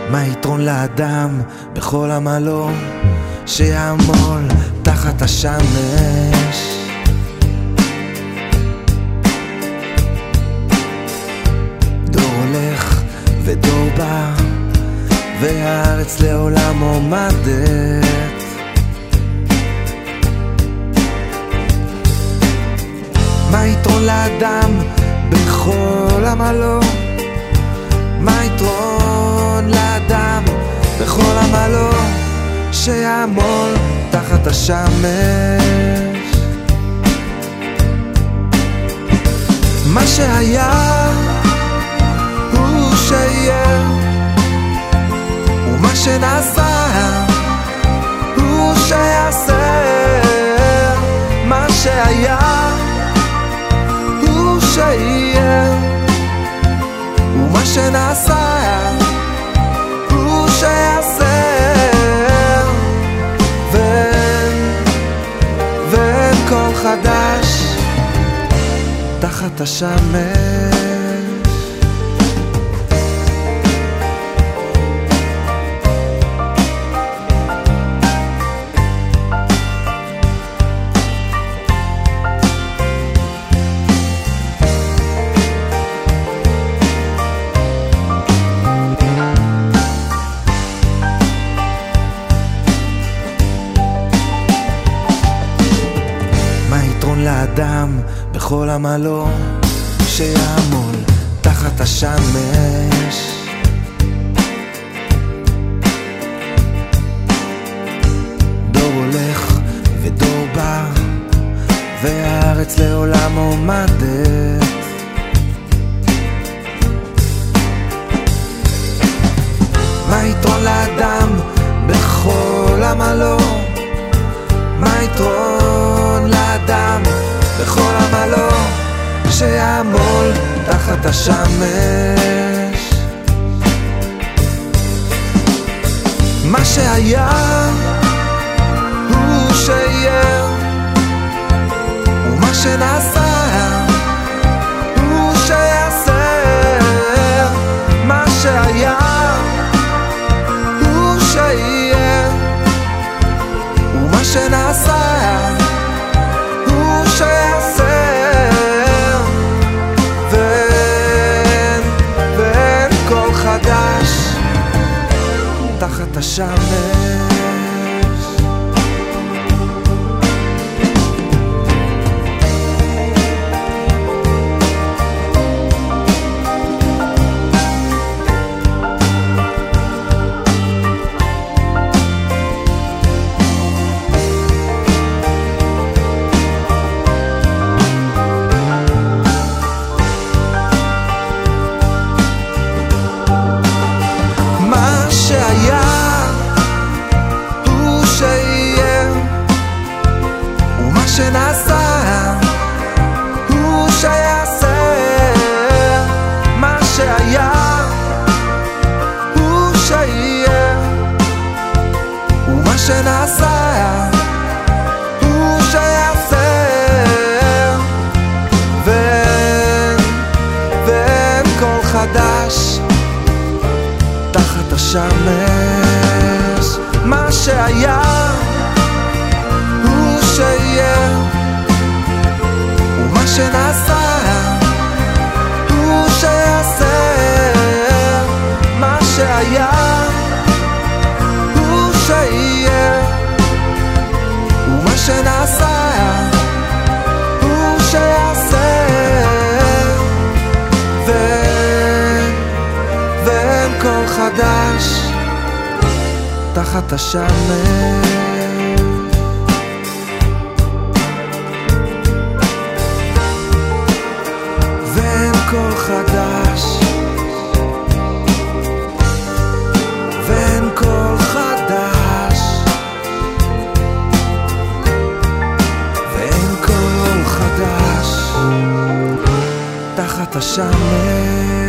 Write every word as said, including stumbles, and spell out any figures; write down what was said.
מה יתרון לאדם בכל עמלו שיעמול תחת השמש? דור הולך ודור בא, והארץ לעולם עומדת. מה יתרון לאדם בכל עמלו? מה יתרון לאדם בכל עמלו שיעמול תחת השמש? מה שהיה הוא שיהיה, ומה שנעשה הוא שיעשה. מה שהיה הוא שיהיה, ומה שנעשה הוא שיעשה. ואין, ואין כל חדש תחת השמש. לאדם בכל עמלו שיעמול תחת השמש? דור הולך ודור בא, והארץ לעולם עומדת. מה יתרון לאדם בכל עמלו? מה יתרון לאדם בכל עמלו שיעמול תחת השמש? מה שהיה הוא שיהיה, ומה שנעשה הוא שיעשה. מה שהיה הוא שיהיה, ומה שנעשה הוא שיעשה. ואין, ואין כל חדש תחת השמש. שנעשה הוא שיעשה. מה שהיה הוא שיהיה, ומה שנעשה הוא שיעשה. ואין, ואין כל חדש תחת השמש. מה שהיה הוא שיהיה, ומה שנעשה הוא שיעשה. מה שהיה הוא שיהיה, ומה שנעשה הוא שיעשה. ואין, ואין כל חדש תחת השמש. כל חדש, ואין כל חדש, ואין כל חדש תחת השמש.